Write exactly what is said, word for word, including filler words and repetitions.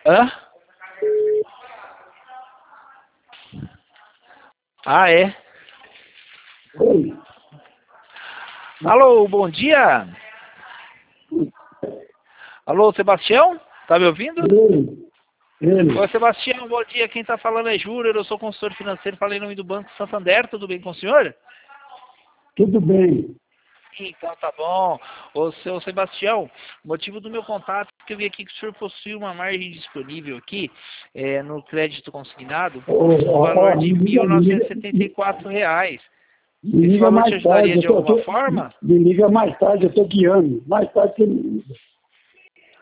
Hã? Ah, é? Oi. Alô, bom dia. Alô, Sebastião? Tá me ouvindo? Ele. Ele. Oi, Sebastião, bom dia. Quem tá falando é Júlio, eu sou consultor financeiro, falei em nome do Banco Santander, tudo bem com o senhor? Tudo bem. Então tá bom. Ô, seu Sebastião, o motivo do meu contato é que eu vi aqui que o senhor possui uma margem disponível aqui é, no crédito consignado, Ô, no ó, valor ó, de me liga, mil me novecentos e liga, setenta e quatro reais. me Esse liga valor te mais tarde. ajudaria Eu de tô, eu alguma tô- forma? me liga mais tarde, eu estou guiando. Mais tarde você me liga.